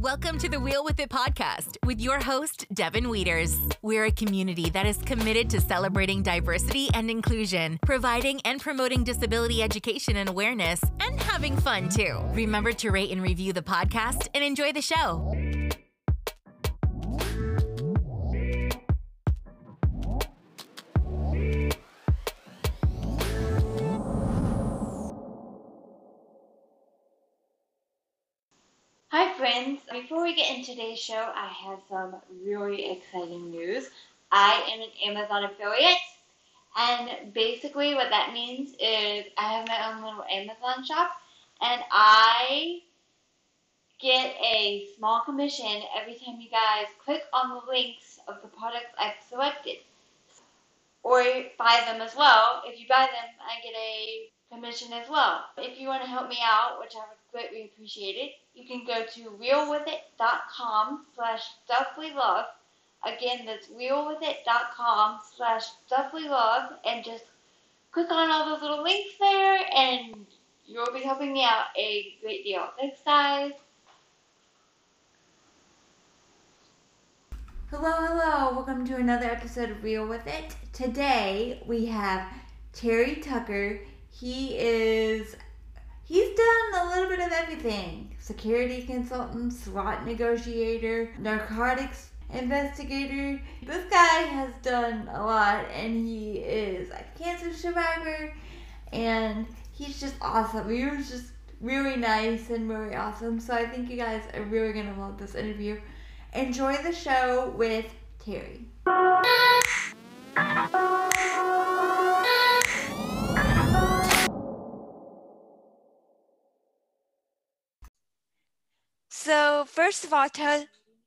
Welcome to the Wheel With It podcast with your host, Devin Wieters. We're a community that is committed to celebrating diversity and inclusion, providing and promoting disability education and awareness, and having fun too. Remember to rate and review the podcast and enjoy the show. Hi friends, before we get into today's show, I have some really exciting news. I am an Amazon affiliate, and basically what that means is I have my own little Amazon shop, and I get a small commission every time you guys click on the links of the products I've selected, or buy them as well. If you buy them, I get a commission as well. If you want to help me out, which I would greatly appreciate it, you can go to realwithit.com/stuffwelove. Again, that's realwithit.com/stuffwelove, and just click on all those little links there, and you'll be helping me out a great deal. Thanks, guys. Hello. Welcome to another episode of Real With It. Today we have Terry Tucker. He's done a little bit of everything. Security consultant, SWAT negotiator, narcotics investigator. This guy has done a lot, and he is a cancer survivor, and he's just awesome. He was just really nice and really awesome. So I think you guys are really going to love this interview. Enjoy the show with Terry. So first of all, tell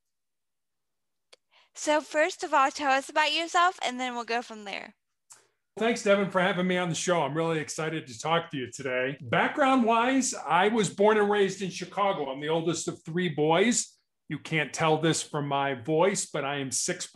us about yourself, and then we'll go from there. Thanks, Devin, for having me on the show. I'm really excited to talk to you today. Background-wise, I was born and raised in Chicago. I'm the oldest of three boys. You can't tell this from my voice, but I am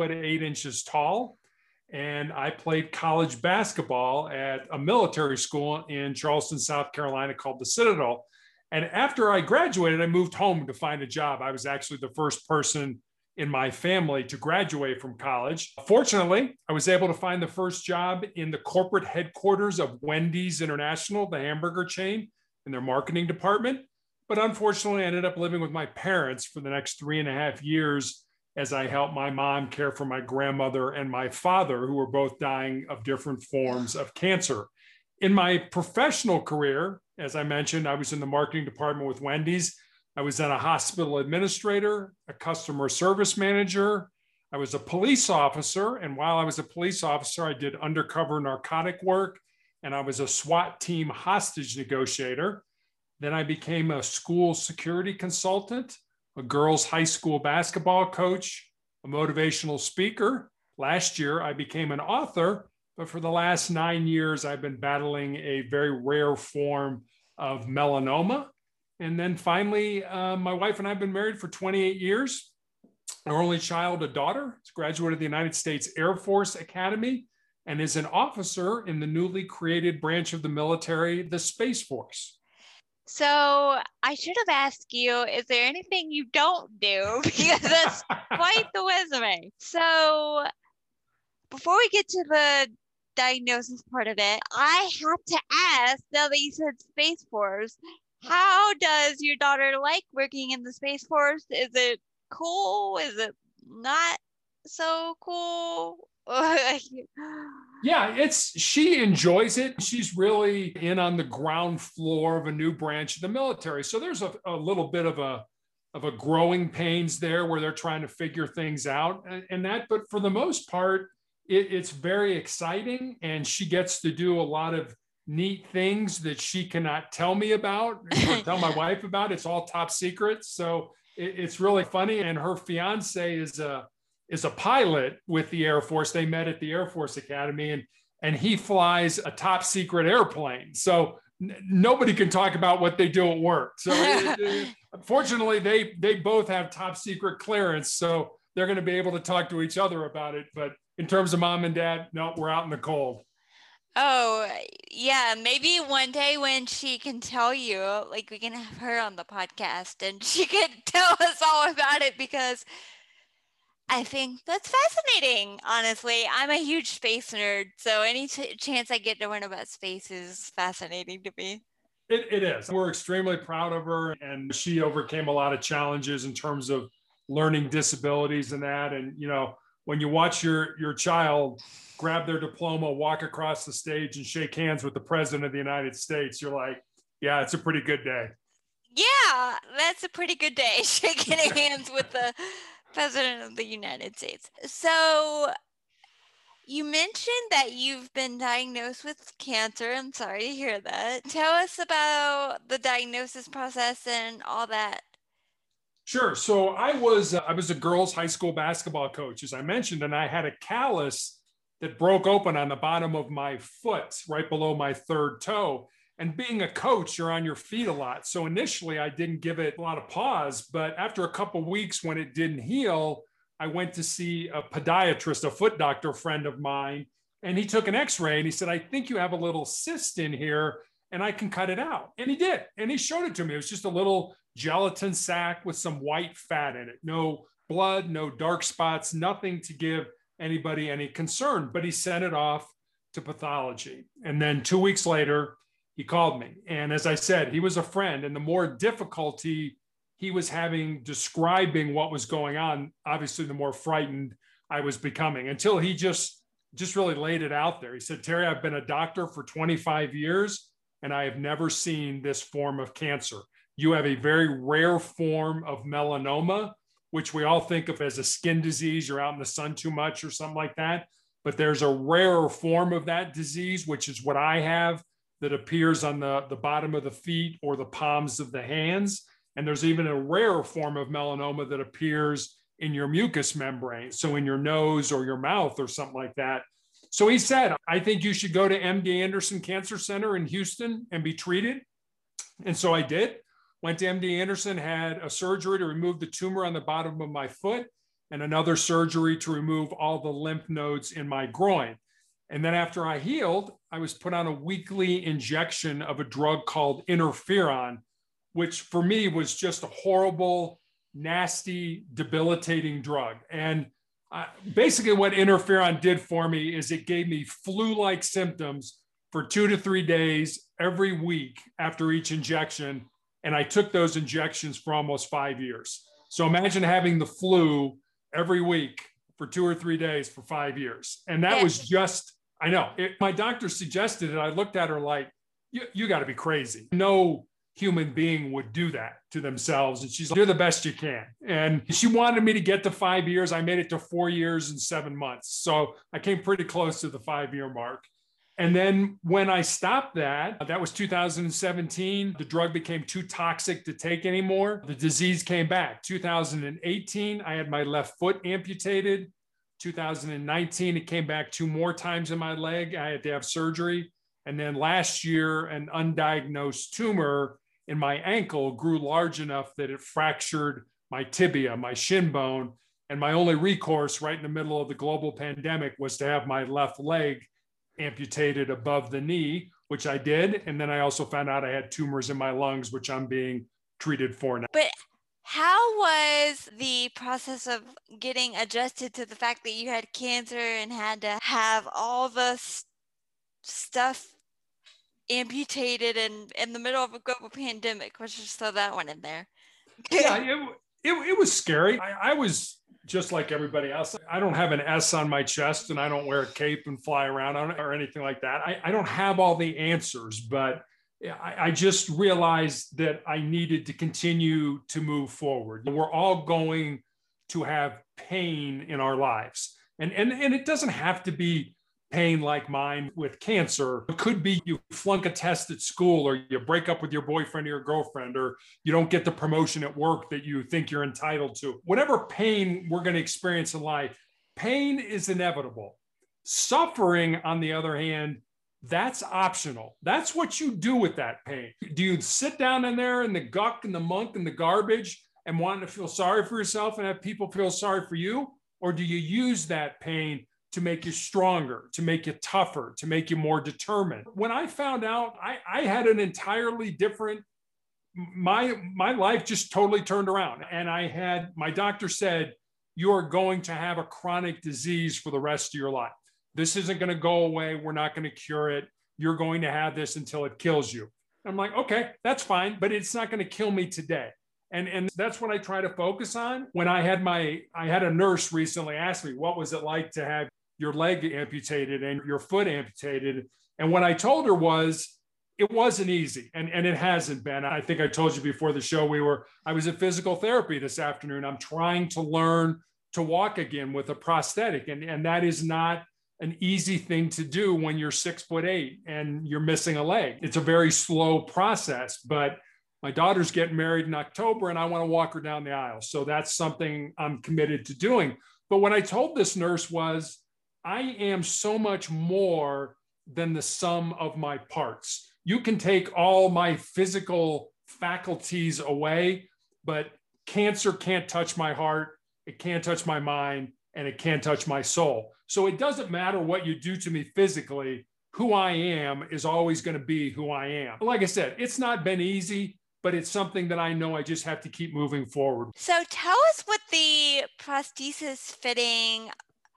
6'8" tall, and I played college basketball at a military school in Charleston, South Carolina called the Citadel. And after I graduated, I moved home to find a job. I was actually the first person in my family to graduate from college. Fortunately, I was able to find the first job in the corporate headquarters of Wendy's International, the hamburger chain, in their marketing department. But unfortunately, I ended up living with my parents for the next 3.5 years as I helped my mom care for my grandmother and my father, who were both dying of different forms of cancer. In my professional career, as I mentioned, I was in the marketing department with Wendy's. I was then a hospital administrator, a customer service manager. I was a police officer. And while I was a police officer, I did undercover narcotic work, and I was a SWAT team hostage negotiator. Then I became a school security consultant, a girls' high school basketball coach, a motivational speaker. Last year, I became an author, but for the last 9 years, I've been battling a very rare form of melanoma. And then finally, my wife and I have been married for 28 years. Our only child, a daughter, has graduated the United States Air Force Academy and is an officer in the newly created branch of the military, the Space Force. So I should have asked you, is there anything you don't do? Because that's quite the resume. So before we get to the diagnosis part of it, I have to ask, now that you said Space Force, how does your daughter like working in the Space Force? Is it cool? Is it not so cool? Yeah, she enjoys it. She's really in on the ground floor of a new branch of the military. So there's a little bit of a growing pains there where they're trying to figure things out and that, but for the most part, it's very exciting, and she gets to do a lot of neat things that she cannot tell me about or tell my wife about. It's all top secret. So it's really funny. And her fiance is a pilot with the Air Force. They met at the Air Force Academy, and he flies a top secret airplane. So nobody can talk about what they do at work. So fortunately, they both have top secret clearance. So they're going to be able to talk to each other about it. But in terms of mom and dad, no, we're out in the cold. Oh, yeah. Maybe one day when she can tell you, like we can have her on the podcast and she can tell us all about it because I think that's fascinating, honestly. I'm a huge space nerd, so any chance I get to learn about space is fascinating to me. It is. We're extremely proud of her, and she overcame a lot of challenges in terms of learning disabilities and that. And, you know, when you watch your child grab their diploma, walk across the stage and shake hands with the president of the United States, you're like, yeah, it's a pretty good day. Yeah, that's a pretty good day, shaking hands with the president of the United States. So you mentioned that you've been diagnosed with cancer. I'm sorry to hear that. Tell us about the diagnosis process and all that. Sure. So I was a girls' high school basketball coach, as I mentioned, and I had a callus that broke open on the bottom of my foot, right below my third toe. And being a coach, you're on your feet a lot. So initially, I didn't give it a lot of pause, but after a couple of weeks, when it didn't heal, I went to see a podiatrist, a foot doctor friend of mine, and he took an X-ray and he said, "I think you have a little cyst in here, and I can cut it out." And he did, and he showed it to me. It was just a little gelatin sac with some white fat in it. No blood, no dark spots, nothing to give anybody any concern. But he sent it off to pathology. And then 2 weeks later, he called me. And as I said, he was a friend. And the more difficulty he was having describing what was going on, obviously, the more frightened I was becoming, until he just really laid it out there. He said, "Terry, I've been a doctor for 25 years, and I have never seen this form of cancer. You have a very rare form of melanoma, which we all think of as a skin disease. You're out in the sun too much or something like that. But there's a rarer form of that disease, which is what I have, that appears on the bottom of the feet or the palms of the hands. And there's even a rarer form of melanoma that appears in your mucous membrane, so in your nose or your mouth or something like that." So he said, "I think you should go to MD Anderson Cancer Center in Houston and be treated." And so I did. Went to MD Anderson, had a surgery to remove the tumor on the bottom of my foot, and another surgery to remove all the lymph nodes in my groin. And then after I healed, I was put on a weekly injection of a drug called interferon, which for me was just a horrible, nasty, debilitating drug. And basically what interferon did for me is it gave me flu-like symptoms for 2 to 3 days every week after each injection. And I took those injections for almost 5 years. So imagine having the flu every week for 2 or 3 days for 5 years. And that was just, I know, my doctor suggested it. I looked at her like, you got to be crazy. No human being would do that to themselves. And she's like, "You're the best you can." And she wanted me to get to 5 years. I made it to 4 years and 7 months. So I came pretty close to the 5-year mark. And then when I stopped that was 2017. The drug became too toxic to take anymore. The disease came back. 2018, I had my left foot amputated. 2019, it came back 2 more times in my leg. I had to have surgery. And then last year, an undiagnosed tumor in my ankle grew large enough that it fractured my tibia, my shin bone. And my only recourse right in the middle of the global pandemic was to have my left leg amputated above the knee, which I did. And then I also found out I had tumors in my lungs, which I'm being treated for now. But how was the process of getting adjusted to the fact that you had cancer and had to have all the stuff amputated in the middle of a global pandemic? Let's just throw that one in there. Yeah, it was scary. I was just like everybody else. I don't have an S on my chest and I don't wear a cape and fly around on it or anything like that. I don't have all the answers, but I just realized that I needed to continue to move forward. We're all going to have pain in our lives. And it doesn't have to be pain like mine with cancer. It could be you flunk a test at school, or you break up with your boyfriend or your girlfriend, or you don't get the promotion at work that you think you're entitled to. Whatever pain we're going to experience in life, pain is inevitable. Suffering, on the other hand, that's optional. That's what you do with that pain. Do you sit down in there in the guck and the muck and the garbage and want to feel sorry for yourself and have people feel sorry for you? Or do you use that pain to make you stronger, to make you tougher, to make you more determined. When I found out, I had an entirely different, my life just totally turned around. And my doctor said, you are going to have a chronic disease for the rest of your life. This isn't going to go away. We're not going to cure it. You're going to have this until it kills you. I'm like, okay, that's fine, but it's not going to kill me today. And that's what I try to focus on. When I had a nurse recently ask me, what was it like to have your leg amputated and your foot amputated? And what I told her was, it wasn't easy. And it hasn't been. I think I told you before the show, I was at physical therapy this afternoon. I'm trying to learn to walk again with a prosthetic. And that is not an easy thing to do when you're 6'8" and you're missing a leg. It's a very slow process, but my daughter's getting married in October and I want to walk her down the aisle. So that's something I'm committed to doing. But what I told this nurse was, I am so much more than the sum of my parts. You can take all my physical faculties away, but cancer can't touch my heart, it can't touch my mind, and it can't touch my soul. So it doesn't matter what you do to me physically, who I am is always going to be who I am. Like I said, it's not been easy, but it's something that I know I just have to keep moving forward. So tell us what the prosthesis fitting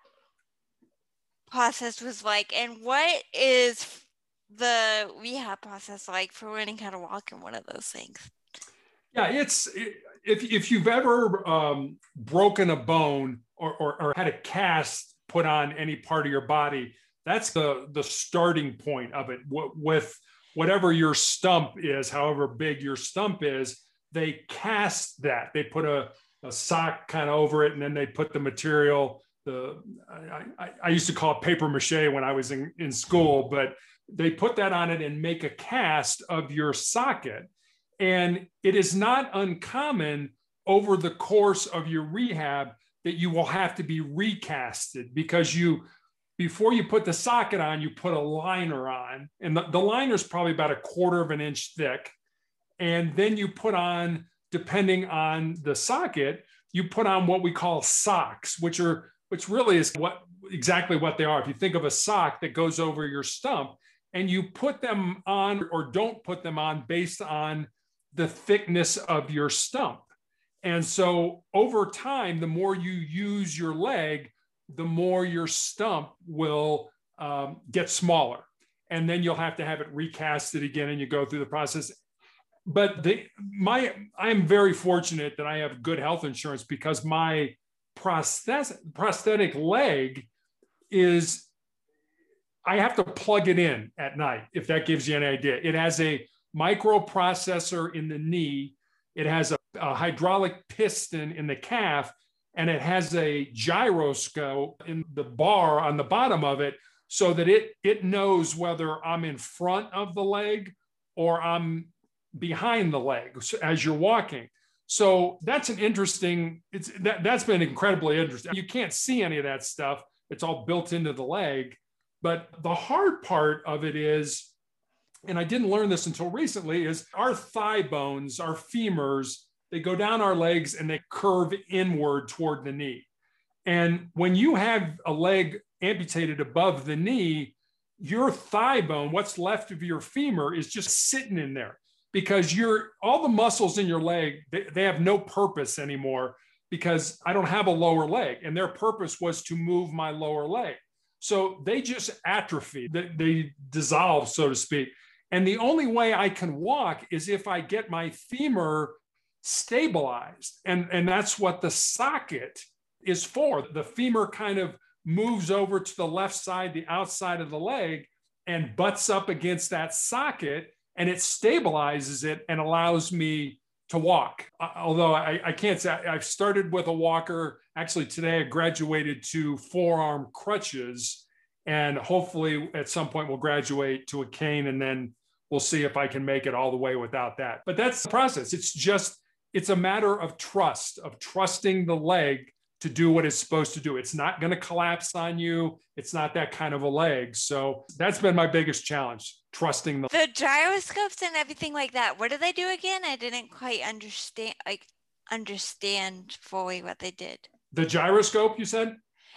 process was like, and what is the rehab process like for learning how to walk in one of those things? Yeah, if you've ever broken a bone or had a cast put on any part of your body, that's the starting point of it. With whatever your stump is, however big your stump is, they cast that. They put a sock kind of over it, and then they put the material. I used to call it paper mache when I was in school, but they put that on it and make a cast of your socket. And it is not uncommon over the course of your rehab that you will have to be recasted, because before you put the socket on, you put a liner on, and the liner is probably about 1/4 of an inch thick. And then you put on, depending on the socket, you put on what we call socks, which really is exactly what they are. If you think of a sock that goes over your stump, and you put them on or don't put them on based on the thickness of your stump. And so over time, the more you use your leg, the more your stump will get smaller. And then you'll have to have it recasted again, and you go through the process. But I'm very fortunate that I have good health insurance, because my prosthetic leg is, I have to plug it in at night, if that gives you an idea. It has a microprocessor in the knee. It has a hydraulic piston in the calf, and it has a gyroscope in the bar on the bottom of it, so that it knows whether I'm in front of the leg or I'm behind the leg as you're walking. So that's that's been incredibly interesting. You can't see any of that stuff. It's all built into the leg. But the hard part of it is, and I didn't learn this until recently, is our thigh bones, our femurs, they go down our legs and they curve inward toward the knee. And when you have a leg amputated above the knee, your thigh bone, what's left of your femur, is just sitting in there, because all the muscles in your leg, they have no purpose anymore, because I don't have a lower leg, and their purpose was to move my lower leg. So they just atrophy, they dissolve, so to speak. And the only way I can walk is if I get my femur stabilized. And that's what the socket is for. The femur kind of moves over to the left side, the outside of the leg, and butts up against that socket, and it stabilizes it and allows me to walk. Although I can't say, I've started with a walker. Actually, today I graduated to forearm crutches, and hopefully at some point we'll graduate to a cane, and then we'll see if I can make it all the way without that. But that's the process. It's a matter of trusting the leg to do what it's supposed to do. It's not going to collapse on you. It's not that kind of a leg. So that's been my biggest challenge, trusting the gyroscopes and everything like that. What do they do again? I didn't quite understand fully what they did. The gyroscope, you said?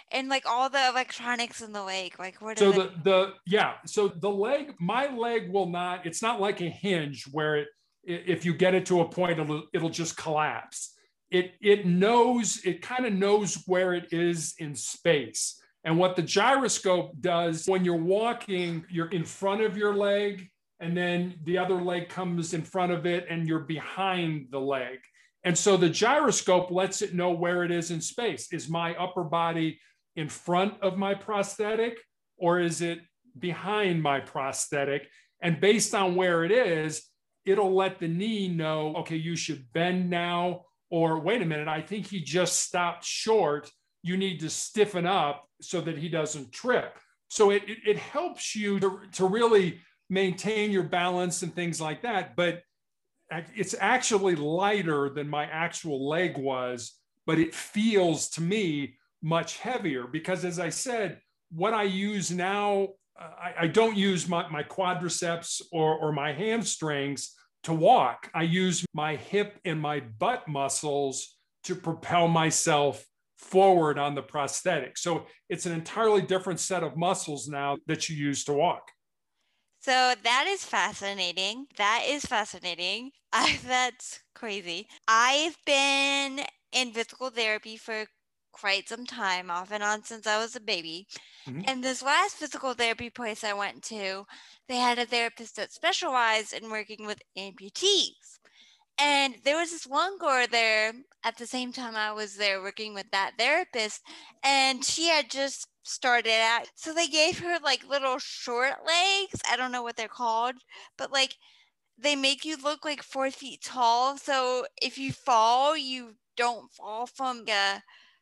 and like all the electronics in the leg. Like where So does so the leg, my leg will not, it's not like a hinge where if you get it to a point, it'll just collapse. It kind of knows where it is in space. And what the gyroscope does, when you're walking, you're in front of your leg, and then the other leg comes in front of it, and you're behind the leg. And so the gyroscope lets it know where it is in space. Is my upper body in front of my prosthetic, or is it behind my prosthetic? And based on where it is, it'll let the knee know, okay, you should bend now, or wait a minute, I think he just stopped short. You need to stiffen up so that he doesn't trip. So it helps you to really maintain your balance and things like that. But it's actually lighter than my actual leg was, but it feels to me much heavier because, as I said, what I use now, I don't use my quadriceps or my hamstrings to walk. I use my hip and my butt muscles to propel myself forward on the prosthetic. So it's an entirely different set of muscles now that you use to walk. So that is fascinating. That's crazy. I've been in physical therapy for quite some time, off and on since I was a baby. Mm-hmm. And this last physical therapy place I went to, they had a therapist that specialized in working with amputees. And there was this one girl there at the same time I was there working with that therapist, and she had just started out. So they gave her like little short legs. I don't know what they're called, but like they make you look like 4 feet tall. So if you fall, you don't fall from a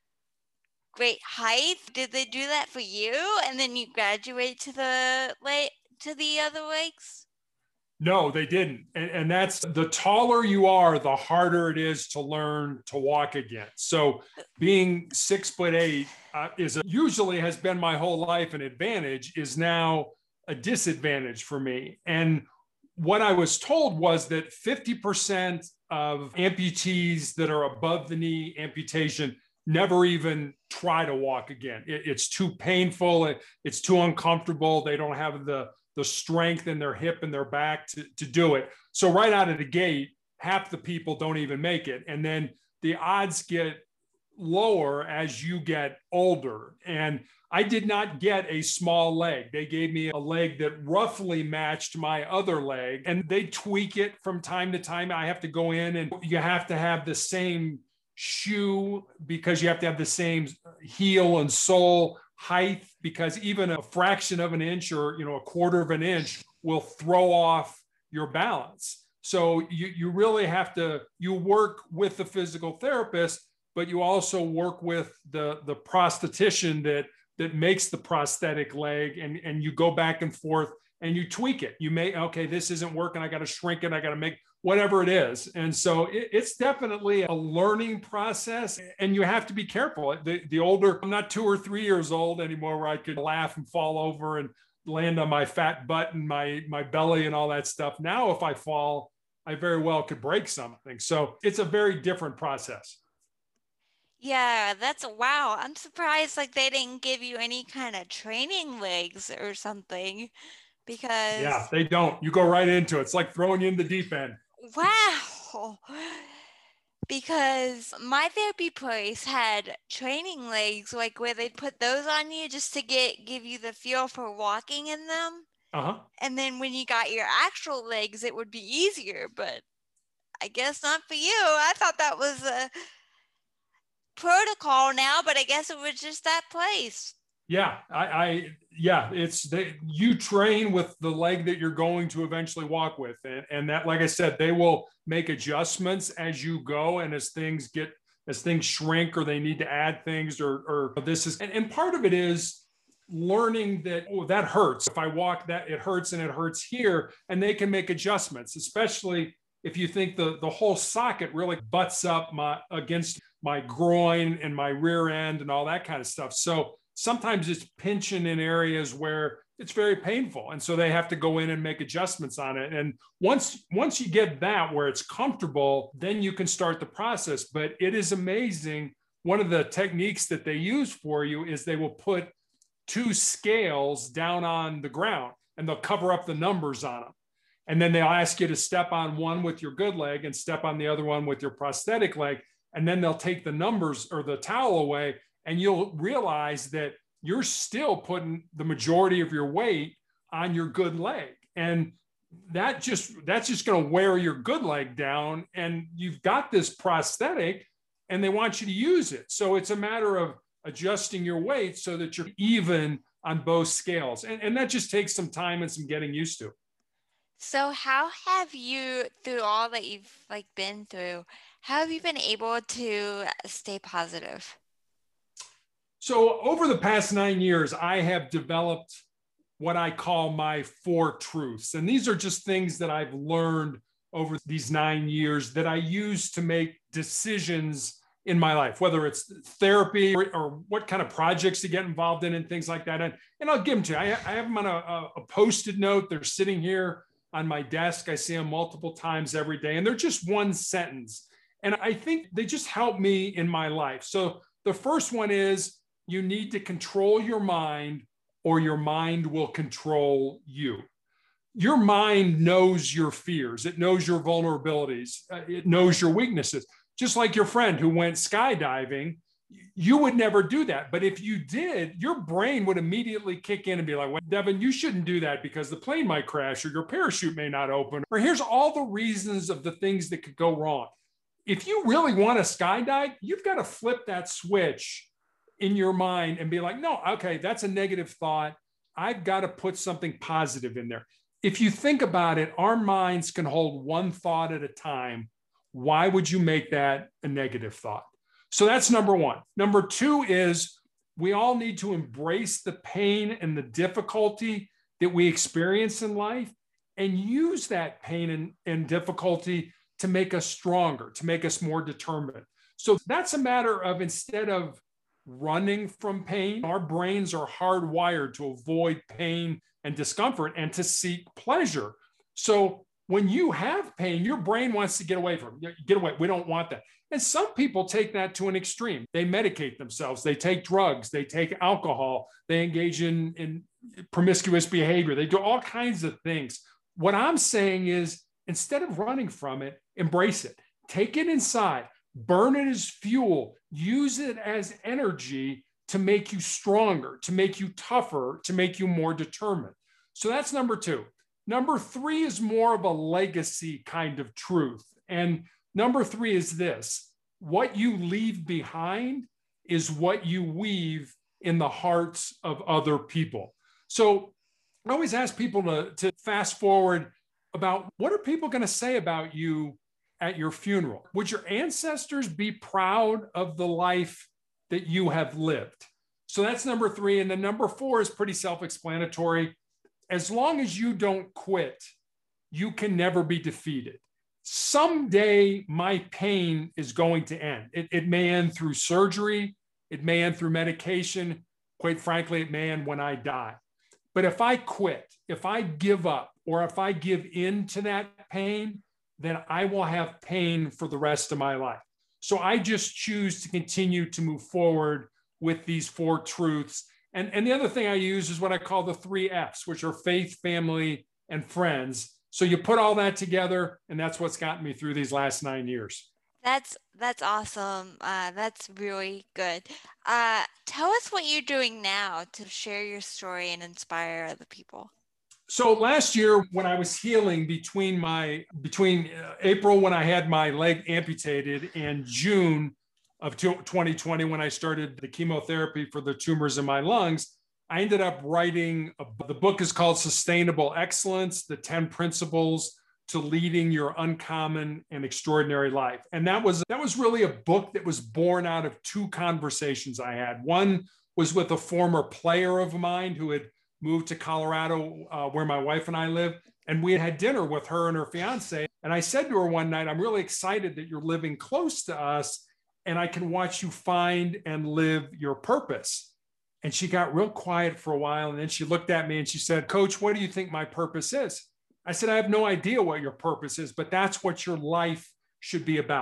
great height. Did they do that for you? And then you graduate to the other legs? No, they didn't. And that's, the taller you are, the harder it is to learn to walk again. So being 6'8" usually has been my whole life an advantage, is now a disadvantage for me. And what I was told was that 50% of amputees that are above the knee amputation never even try to walk again. It's too painful. It's too uncomfortable. They don't have the strength in their hip and their back to do it. So right out of the gate, half the people don't even make it. And then the odds get lower as you get older. And I did not get a small leg. They gave me a leg that roughly matched my other leg, and they tweak it from time to time. I have to go in, and you have to have the same shoe because you have to have the same heel and sole height, because even a fraction of an inch or a quarter of an inch will throw off your balance. So you really have to, you work with the physical therapist, but you also work with the prosthetician that makes the prosthetic leg, and you go back and forth and you tweak it. You may, okay, this isn't working, I got to shrink it, I got to make whatever it is. And so it's definitely a learning process, and you have to be careful. The older, I'm not 2 or 3 years old anymore where I could laugh and fall over and land on my fat butt and my belly and all that stuff. Now, if I fall, I very well could break something. So it's a very different process. Yeah, wow. I'm surprised like they didn't give you any kind of training legs or something, because yeah, they don't. You go right into it. It's like throwing you in the deep end. Wow. Because my therapy place had training legs, like where they'd put those on you just to give you the feel for walking in them. Uh-huh. And then when you got your actual legs, it would be easier, but I guess not for you. I thought that was a protocol now, but I guess it was just that place. Yeah, you train with the leg that you're going to eventually walk with. And that, like I said, they will make adjustments as you go. And as things shrink or they need to add things or this is, and part of it is learning that, oh, that hurts. If I walk that, it hurts and it hurts here. And they can make adjustments, especially if you think the whole socket really butts up against my groin and my rear end and all that kind of stuff. So sometimes it's pinching in areas where it's very painful. And so they have to go in and make adjustments on it. And once you get that where it's comfortable, then you can start the process. But it is amazing one of the techniques that they use for you is they will put two scales down on the ground and they'll cover up the numbers on them. And then they'll ask you to step on one with your good leg and step on the other one with your prosthetic leg. And then they'll take the numbers or the towel away, and you'll realize that you're still putting the majority of your weight on your good leg. And that's just going to wear your good leg down. And you've got this prosthetic and they want you to use it. So it's a matter of adjusting your weight so that you're even on both scales. And that just takes some time and some getting used to. So how have you, through all that you've been through, how have you been able to stay positive? So over the past 9 years, I have developed what I call my 4 truths. And these are just things that I've learned over these 9 years that I use to make decisions in my life, whether it's therapy or what kind of projects to get involved in and things like that. And I'll give them to you. I have them on a Post-it note. They're sitting here on my desk. I see them multiple times every day, and they're just one sentence. And I think they just help me in my life. So the first one is, you need to control your mind or your mind will control you. Your mind knows your fears. It knows your vulnerabilities. It knows your weaknesses. Just like your friend who went skydiving, you would never do that. But if you did, your brain would immediately kick in and be like, well, Devin, you shouldn't do that because the plane might crash or your parachute may not open. Or here's all the reasons of the things that could go wrong. If you really want to skydive, you've got to flip that switch in your mind and be like, no, okay, that's a negative thought. I've got to put something positive in there. If you think about it, our minds can hold one thought at a time. Why would you make that a negative thought? So that's number one. Number two is we all need to embrace the pain and the difficulty that we experience in life and use that pain and difficulty to make us stronger, to make us more determined. So that's a matter of, instead of running from pain, our brains are hardwired to avoid pain and discomfort and to seek pleasure. So when you have pain, your brain wants to get away from it. Get away. We don't want that. And some people take that to an extreme. They medicate themselves. They take drugs. They take alcohol. They engage in promiscuous behavior. They do all kinds of things. What I'm saying is, instead of running from it, embrace it. Take it inside. Burn it as fuel. Use it as energy to make you stronger, to make you tougher, to make you more determined. So that's number two. Number three is more of a legacy kind of truth. And number three is this: what you leave behind is what you weave in the hearts of other people. So I always ask people to fast forward about, what are people going to say about you at your funeral? Would your ancestors be proud of the life that you have lived? So that's number three. And then number four is pretty self-explanatory. As long as you don't quit, you can never be defeated. Someday my pain is going to end. It may end through surgery. It may end through medication. Quite frankly, it may end when I die. But if I quit, if I give up, or if I give in to that pain, then I will have pain for the rest of my life. So I just choose to continue to move forward with these 4 truths. And the other thing I use is what I call the 3 F's, which are faith, family, and friends. So you put all that together, and that's what's gotten me through these last 9 years. That's awesome. That's really good. Tell us what you're doing now to share your story and inspire other people. So last year, when I was healing between April, when I had my leg amputated, and June of 2020, when I started the chemotherapy for the tumors in my lungs, I ended up writing the book is called Sustainable Excellence: The 10 Principles to Leading Your Uncommon and Extraordinary Life. And that was really a book that was born out of 2 conversations I had. One was with a former player of mine who had moved to Colorado, where my wife and I live. And we had dinner with her and her fiance. And I said to her one night, I'm really excited that you're living close to us and I can watch you find and live your purpose. And she got real quiet for a while. And then she looked at me and she said, Coach, what do you think my purpose is? I said, I have no idea what your purpose is, but that's what your life should be about.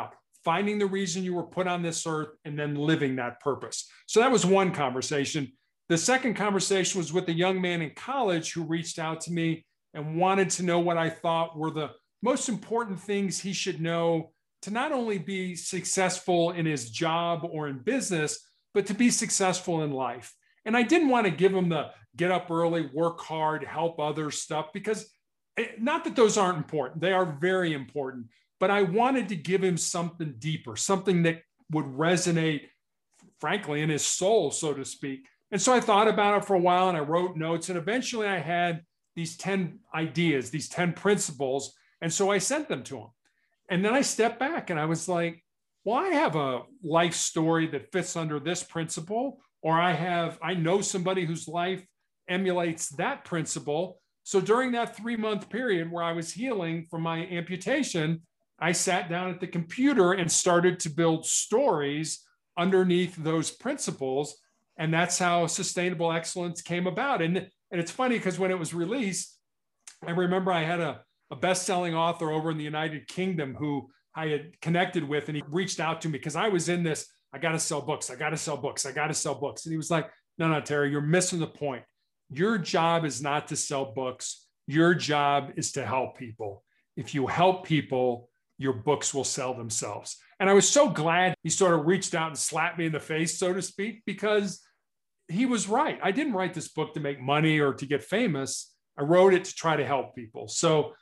finding the reason you were put on this earth, and then living that purpose. So that was one conversation. The second conversation was with a young man in college who reached out to me and wanted to know what I thought were the most important things he should know to not only be successful in his job or in business, but to be successful in life. And I didn't want to give him the get up early, work hard, help others stuff, because not that those aren't important. They are very important. But I wanted to give him something deeper, something that would resonate, frankly, in his soul, so to speak. And so I thought about it for a while, and I wrote notes, and eventually I had these 10 ideas, these 10 principles. And so I sent them to him. And then I stepped back and I was like, well, I have a life story that fits under this principle, or I know somebody whose life emulates that principle. So during that 3-month period where I was healing from my amputation, I sat down at the computer and started to build stories underneath those principles. And that's how Sustainable Excellence came about. And it's funny because when it was released, I remember I had a best-selling author over in the United Kingdom who I had connected with, and he reached out to me because I was in this, I got to sell books. I got to sell books. I got to sell books. And he was like, no, Terry, you're missing the point. Your job is not to sell books. Your job is to help people. If you help people, your books will sell themselves. And I was so glad he sort of reached out and slapped me in the face, so to speak, because he was right. I didn't write this book to make money or to get famous. I wrote it to try to help people. So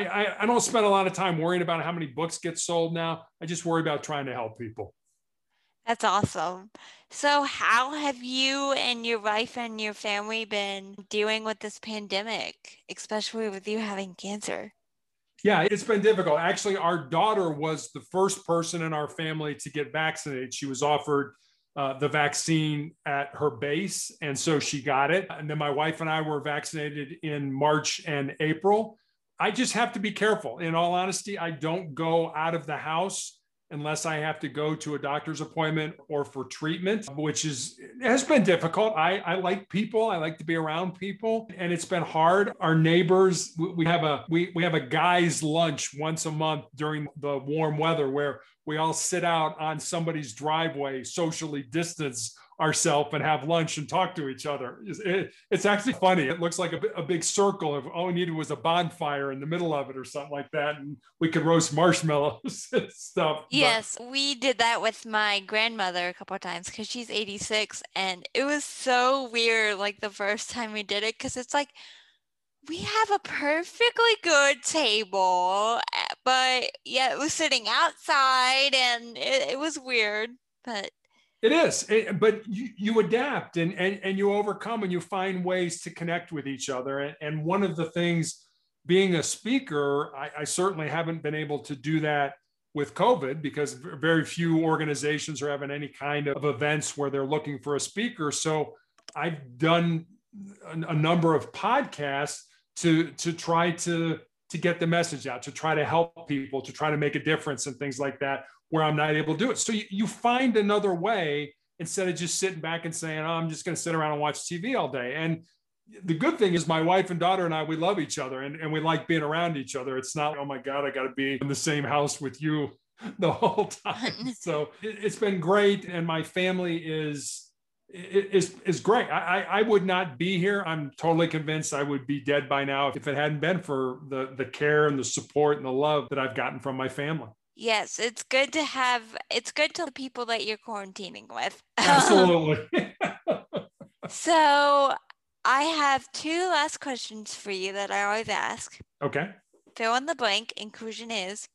I don't spend a lot of time worrying about how many books get sold now. I just worry about trying to help people. That's awesome. So how have you and your wife and your family been dealing with this pandemic, especially with you having cancer? Yeah, it's been difficult. Actually, our daughter was the first person in our family to get vaccinated. She was offered the vaccine at her base, and so she got it. And then my wife and I were vaccinated in March and April. I just have to be careful. In all honesty, I don't go out of the house unless I have to go to a doctor's appointment or for treatment, which has been difficult. I like people. I like to be around people, and it's been hard. Our neighbors, we have a guys' lunch once a month during the warm weather where we all sit out on somebody's driveway, socially distance ourselves, and have lunch and talk to each other. It's actually funny. It looks like a big circle of all we needed was a bonfire in the middle of it or something like that. And we could roast marshmallows and stuff. Yes, we did that with my grandmother a couple of times because she's 86. And it was so weird, like the first time we did it, because it's like, we have a perfectly good table, but yeah, it was sitting outside and it was weird, but it is, but you adapt and you overcome and you find ways to connect with each other. And one of the things, being a speaker, I certainly haven't been able to do that with COVID because very few organizations are having any kind of events where they're looking for a speaker. So I've done a number of podcasts to try to get the message out, to try to help people, to try to make a difference and things like that, where I'm not able to do it. So you find another way instead of just sitting back and saying, oh, I'm just going to sit around and watch TV all day. And the good thing is my wife and daughter and I, we love each other and we like being around each other. It's not, oh my God, I got to be in the same house with you the whole time. So it's been great. And my family is great. I would not be here. I'm totally convinced I would be dead by now if it hadn't been for the care and the support and the love that I've gotten from my family. Yes, it's good to the people that you're quarantining with. Absolutely. So I have 2 last questions for you that I always ask. Okay. Fill in the blank. Inclusion is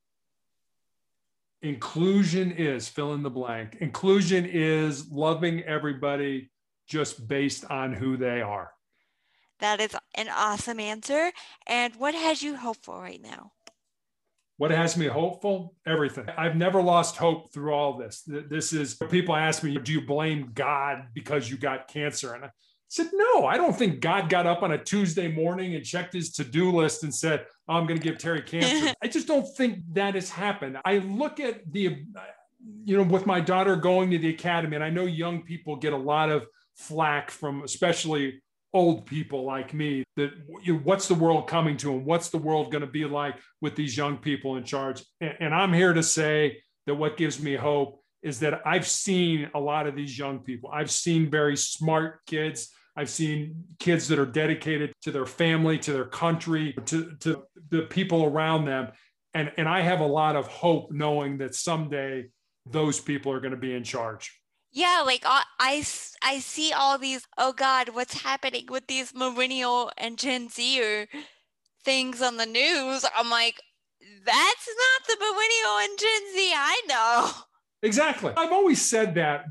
fill in the blank. Inclusion is loving everybody just based on who they are. That is an awesome answer. And what has you hopeful right now? What has me hopeful? Everything. I've never lost hope through all this. This is, people ask me, do you blame God because you got cancer? And I said, no, I don't think God got up on a Tuesday morning and checked his to-do list and said, oh, I'm going to give Terry cancer. I just don't think that has happened. I look at with my daughter going to the academy, and I know young people get a lot of flack from especially old people like me, that what's the world coming to and what's the world going to be like with these young people in charge? And I'm here to say that what gives me hope is that I've seen a lot of these young people. I've seen very smart kids. I've seen kids that are dedicated to their family, to their country, to the people around them. And I have a lot of hope knowing that someday those people are going to be in charge. Yeah, like I see all these, oh God, what's happening with these millennial and Gen Zer things on the news? I'm like, that's not the millennial and Gen Z I know. Exactly. I've always said that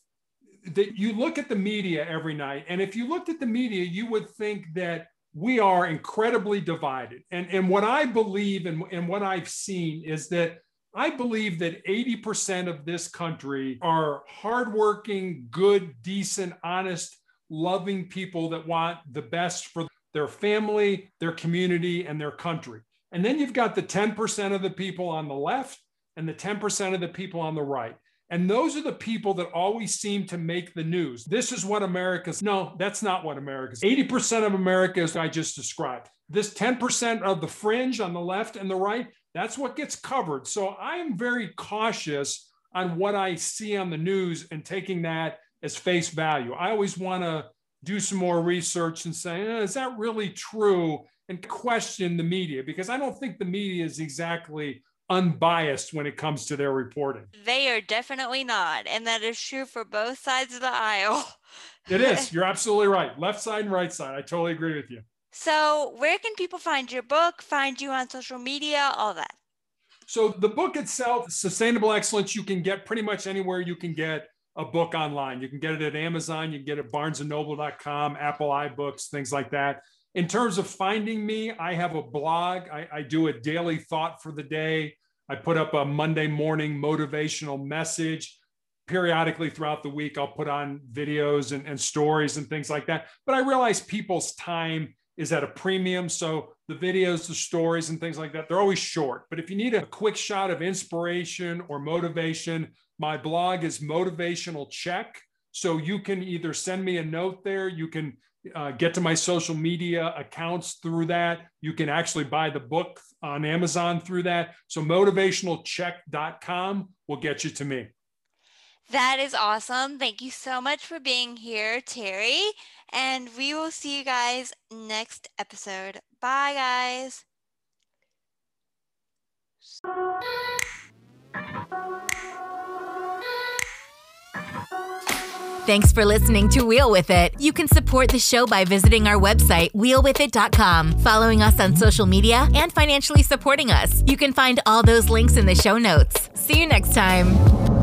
you look at the media every night, and if you looked at the media, you would think that we are incredibly divided. And what I believe and what I've seen is that I believe that 80% of this country are hardworking, good, decent, honest, loving people that want the best for their family, their community, and their country. And then you've got the 10% of the people on the left and the 10% of the people on the right. And those are the people that always seem to make the news. This is what America's. No, that's not what America's. 80% of America is I just described. This 10% of the fringe on the left and the right, that's what gets covered. So I am very cautious on what I see on the news and taking that as face value. I always want to do some more research and say, is that really true? And question the media, because I don't think the media is exactly unbiased when it comes to their reporting. They are definitely not. And that is true for both sides of the aisle. It is. You're absolutely right. Left side and right side. I totally agree with you. So where can people find your book, find you on social media, all that? So the book itself, Sustainable Excellence, you can get pretty much anywhere you can get a book online. You can get it at Amazon. You can get it at barnesandnoble.com, Apple iBooks, things like that. In terms of finding me, I have a blog. I do a daily thought for the day. I put up a Monday morning motivational message. Periodically throughout the week, I'll put on videos and stories and things like that. But I realize people's time is at a premium. So the videos, the stories and things like that, they're always short. But if you need a quick shot of inspiration or motivation, my blog is Motivational Check. So you can either send me a note there. You can get to my social media accounts through that. You can actually buy the book on Amazon through that. So motivationalcheck.com will get you to me. That is awesome. Thank you so much for being here, Terry. And we will see you guys next episode. Bye, guys. Thanks for listening to Wheel With It. You can support the show by visiting our website, wheelwithit.com, following us on social media, and financially supporting us. You can find all those links in the show notes. See you next time.